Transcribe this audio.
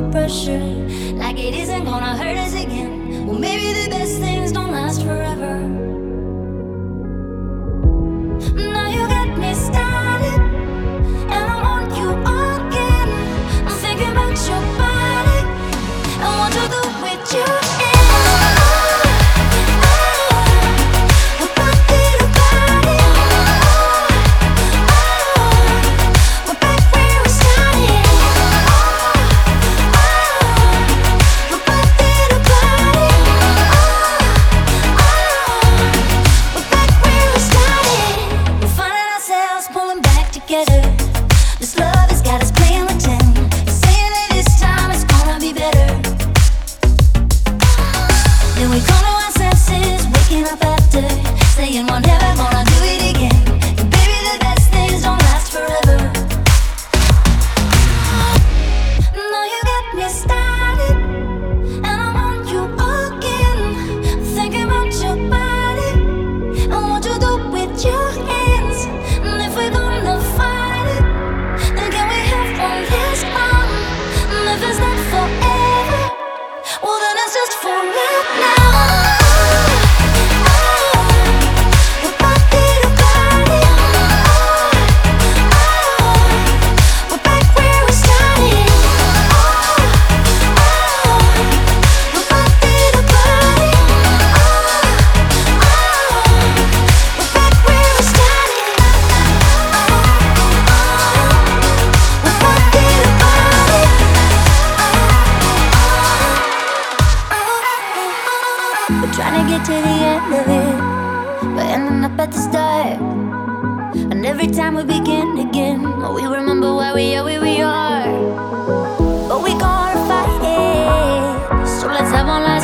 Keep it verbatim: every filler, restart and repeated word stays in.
pressure, like it isn't gonna hurt us again. Well, maybe the best things don't last forever. Now you got me started, and I want you again. I'm thinking about your body, I want to do with you. This love has got us playing pretend, saying that this time it's gonna be better. Then we come to our senses, waking up after saying we're never gonna do it again. And baby, the best things don't last forever. Now you got me started, and I want you again. Thinking about your body, I want you to do it with your hands. And if we're gonna fight it, then can we have one last time? And if it's not forever, well then it's just for right now. We're body to body. We're back where we started. We're body to body. We're back where we started. We're trying to get to the end of it, but ending up at the start. And every time we begin again, we remember why we are where we are. But we gonna fight it, so let's have one last